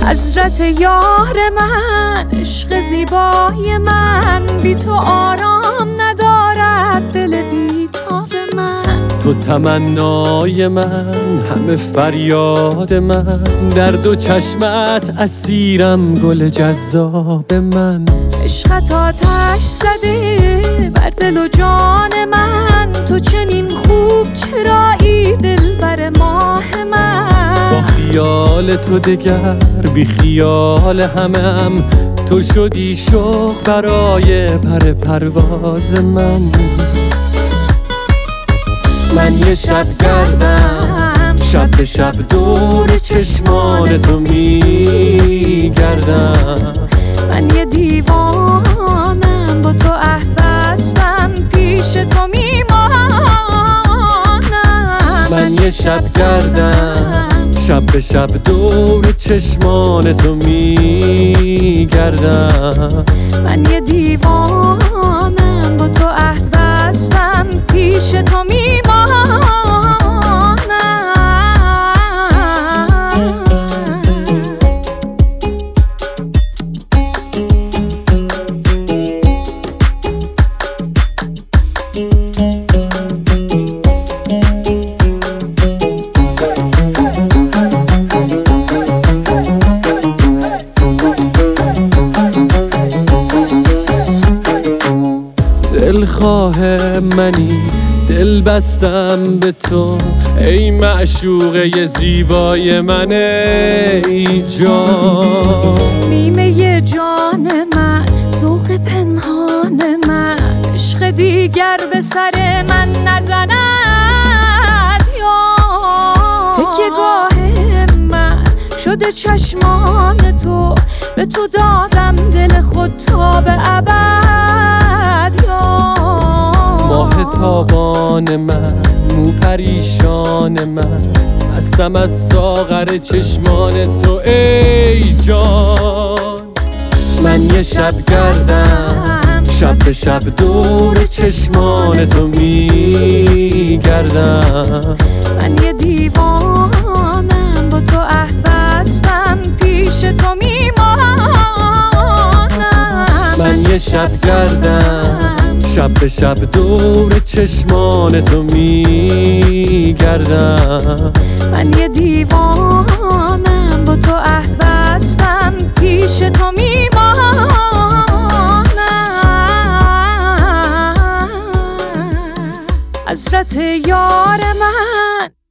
حضرت یار من، عشق زیبای من، بی تو آرام ندارد دل بیتاب من. تو تمنای من، همه فریاد من، در دو چشمت اسیرم گل جذاب من. عشقت آتش زده بر دل و جان من، تو چنین خوب چرایی دلبر ماه من. با خیال تو دگر بی خیال همم، تو شدی شوق برای پر پرواز من. من یه شب گردم، شب به شب دور چشمان تو میگردم. من یه دیوانم، با تو عهد بستم، پیش تو میمانم. من یه شب گردم، شب به شب دور چشمان تو میگردم. من یه دیوانم، با تو عهد بستم، پیش تو میمانم. دلخواه منی، دل بستم به تو، ای معشوقه زیبای من، ای جان. نیمه جان من، ذوق پنهان من، عشق دیگر به سر من نزند یا. تکیه گاه من شده چشمان تو، به تو دادم دل خود تا به ابد یا. ماه تابان من، مو پریشان من، هستم از ساغر چشمان تو ای جان. من یه شب گردم، شب به شب دور چشمان تو میگردم. من یه دیوانم، با تو عهد بستم، پیش تو میمانم. من یه شب گردم، شب به شب دور چشمان تو میگردم. من یه دیوانم، با تو عهد بستم، پیش تو میمانم. حضرت یار من.